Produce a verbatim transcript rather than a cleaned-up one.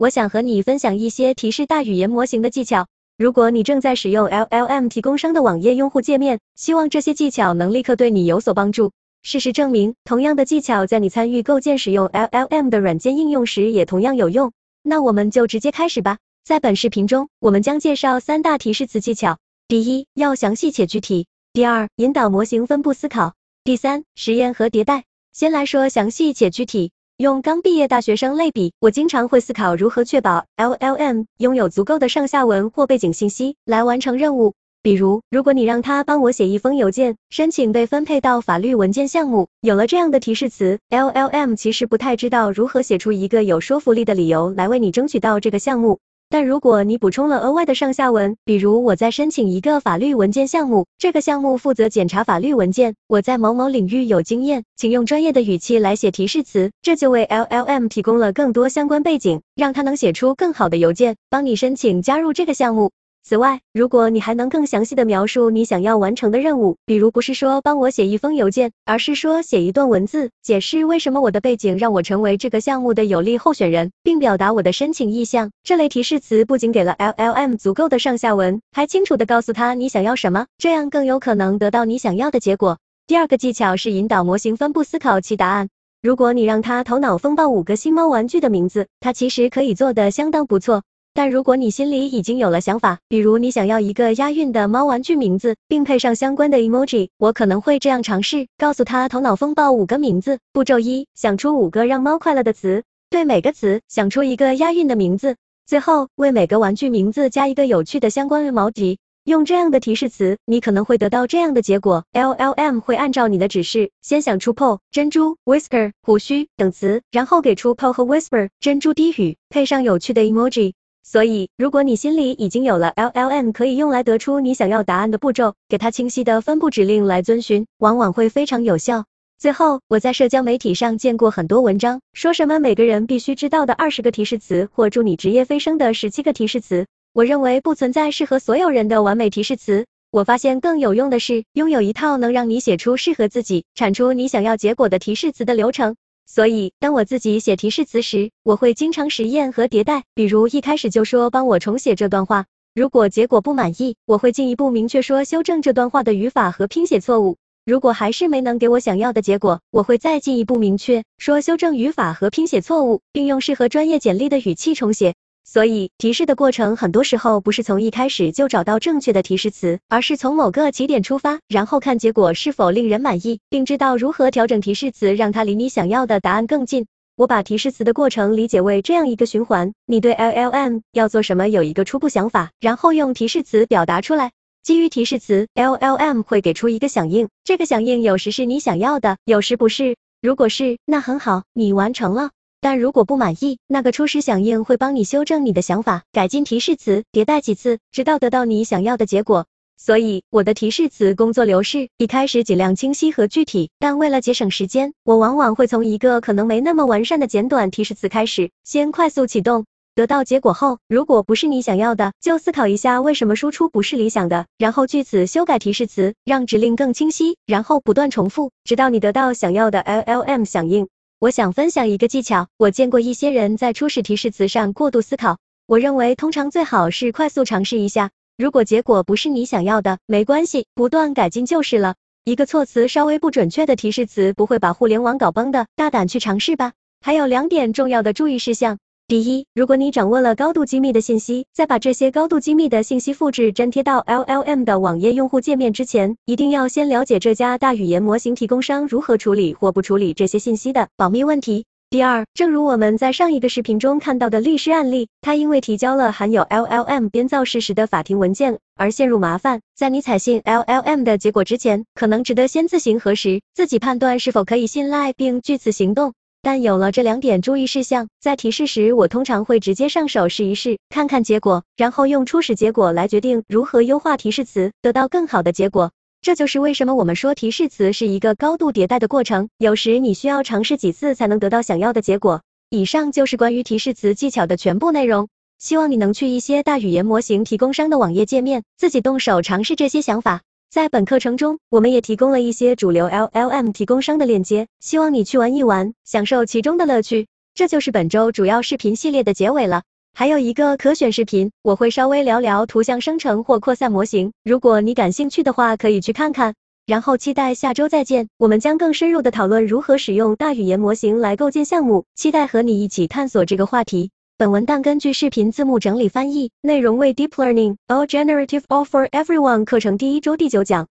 我想和你分享一些提示大语言模型的技巧。如果你正在使用 L L M 提供商的网页用户界面，希望这些技巧能立刻对你有所帮助。事实证明，同样的技巧在你参与构建使用 L L M 的软件应用时也同样有用。那我们就直接开始吧。在本视频中，我们将介绍三大提示词技巧。第一，要详细且具体。第二，引导模型分布思考。第三，实验和迭代。先来说详细且具体。用刚毕业大学生类比，我经常会思考如何确保 L L M 拥有足够的上下文或背景信息来完成任务。比如，如果你让它帮我写一封邮件，申请被分配到法律文件项目，有了这样的提示词 ，L L M 其实不太知道如何写出一个有说服力的理由来为你争取到这个项目。但如果你补充了额外的上下文，比如我在申请一个法律文件项目，这个项目负责检查法律文件，我在某某领域有经验，请用专业的语气来写提示词，这就为 L L M 提供了更多相关背景，让它能写出更好的邮件，帮你申请加入这个项目。此外，如果你还能更详细的描述你想要完成的任务，比如不是说帮我写一封邮件，而是说写一段文字，解释为什么我的背景让我成为这个项目的有利候选人，并表达我的申请意向，这类提示词不仅给了 L L M 足够的上下文，还清楚地告诉他你想要什么，这样更有可能得到你想要的结果。第二个技巧是引导模型分布思考其答案。如果你让它头脑风暴五个新猫玩具的名字，它其实可以做得相当不错。但如果你心里已经有了想法，比如你想要一个押韵的猫玩具名字，并配上相关的 emoji， 我可能会这样尝试，告诉他头脑风暴五个名字。步骤一，想出五个让猫快乐的词，对每个词想出一个押韵的名字，最后为每个玩具名字加一个有趣的相关毛题。用这样的提示词，你可能会得到这样的结果 ：L L M 会按照你的指示，先想出 paw 珍珠、whisker 胡须等词，然后给出 paw 和 whisper 珍珠低语，配上有趣的 emoji。所以，如果你心里已经有了 L L M 可以用来得出你想要答案的步骤，给它清晰的分布指令来遵循，往往会非常有效。最后，我在社交媒体上见过很多文章，说什么每个人必须知道的二十个提示词，或祝你职业飞升的十七个提示词。我认为不存在适合所有人的完美提示词。我发现更有用的是，拥有一套能让你写出适合自己、产出你想要结果的提示词的流程。所以，当我自己写提示词时，我会经常实验和迭代，比如一开始就说帮我重写这段话，如果结果不满意，我会进一步明确说修正这段话的语法和拼写错误，如果还是没能给我想要的结果，我会再进一步明确说修正语法和拼写错误，并用适合专业简历的语气重写。所以，提示的过程很多时候不是从一开始就找到正确的提示词，而是从某个起点出发，然后看结果是否令人满意，并知道如何调整提示词，让它离你想要的答案更近。我把提示词的过程理解为这样一个循环：你对 L L M 要做什么有一个初步想法，然后用提示词表达出来。基于提示词 ，L L M 会给出一个响应，这个响应有时是你想要的，有时不是。如果是，那很好，你完成了。但如果不满意，那个初始响应会帮你修正你的想法，改进提示词，迭代几次，直到得到你想要的结果。所以，我的提示词工作流是，一开始尽量清晰和具体，但为了节省时间，我往往会从一个可能没那么完善的简短提示词开始，先快速启动。得到结果后，如果不是你想要的，就思考一下为什么输出不是理想的，然后据此修改提示词，让指令更清晰，然后不断重复，直到你得到想要的 L L M 响应。我想分享一个技巧，我见过一些人在初始提示词上过度思考，我认为通常最好是快速尝试一下，如果结果不是你想要的，没关系，不断改进就是了。一个措辞稍微不准确的提示词不会把互联网搞崩的，大胆去尝试吧。还有两点重要的注意事项。第一，如果你掌握了高度机密的信息，在把这些高度机密的信息复制粘贴到 L L M 的网页用户界面之前，一定要先了解这家大语言模型提供商如何处理或不处理这些信息的保密问题。第二，正如我们在上一个视频中看到的律师案例，他因为提交了含有 L L M 编造事实的法庭文件而陷入麻烦，在你采信 L L M 的结果之前，可能值得先自行核实，自己判断是否可以信赖并据此行动。但有了这两点注意事项，在提示时我通常会直接上手试一试，看看结果，然后用初始结果来决定如何优化提示词，得到更好的结果。这就是为什么我们说提示词是一个高度迭代的过程，有时你需要尝试几次才能得到想要的结果。以上就是关于提示词技巧的全部内容，希望你能去一些大语言模型提供商的网页界面，自己动手尝试这些想法。在本课程中，我们也提供了一些主流 L L M 提供商的链接，希望你去玩一玩，享受其中的乐趣。这就是本周主要视频系列的结尾了。 还有一个可选视频，我会稍微聊聊图像生成或扩散模型，如果你感兴趣的话，可以去看看。然后期待下周再见，我们将更深入的讨论如何使用大语言模型来构建项目，期待和你一起探索这个话题。本文档根据视频字幕整理翻译，内容为 Deep Learning All Generative All for Everyone 课程第一周第九讲。